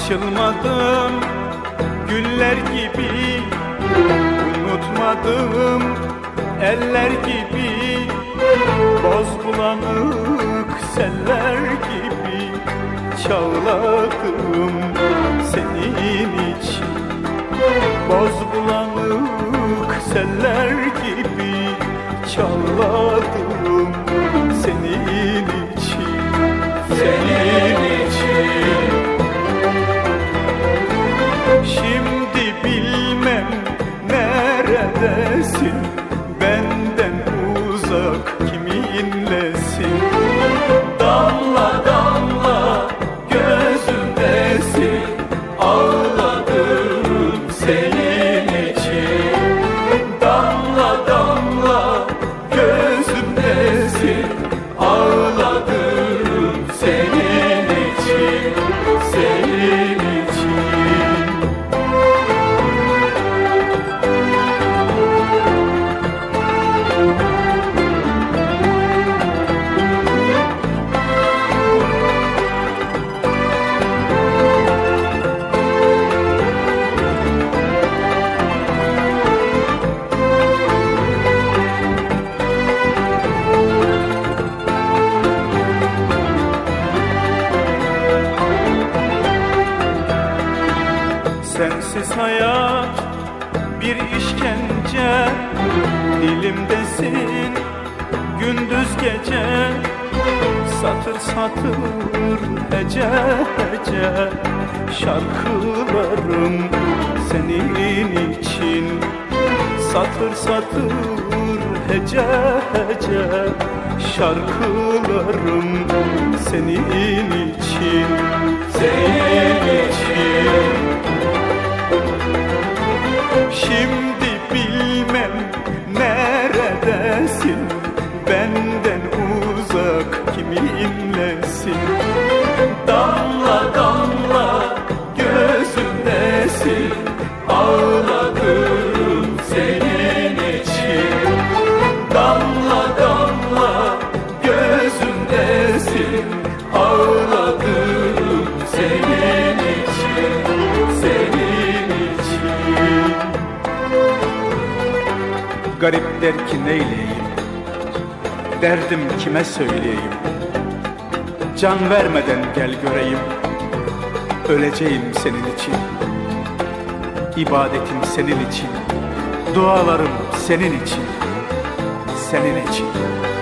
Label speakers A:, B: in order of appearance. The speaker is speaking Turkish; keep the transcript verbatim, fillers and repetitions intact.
A: Açılmadım güller gibi, unutmadım eller gibi, boz bulanık seller gibi çağladım senin için. Boz bulanık seller gibi çağladım senin için, senin için. Şimdi bilmem neredesin, benden uzak kiminlesin? Damla damla gözümdesin, ağladım senin için. Damla damla gözümdesin, ağladım senin için, senin için. Sensiz hayat bir işkence, dilimdesin gündüz gece. Satır satır hece hece şarkılarım senin için. Satır satır hece hece şarkılarım senin için, senin için. Şimdi bilmem neredesin, benden uzak kiminlesin? Damla damla gözümdesin, ağladım senin için. Damla damla gözümdesin, ağladım senin için, senin için. Garip der ki neyleyeyim, derdim kime söyleyeyim? Can vermeden gel göreyim, öleceğim senin için. İbadetim senin için, dualarım senin için, senin için.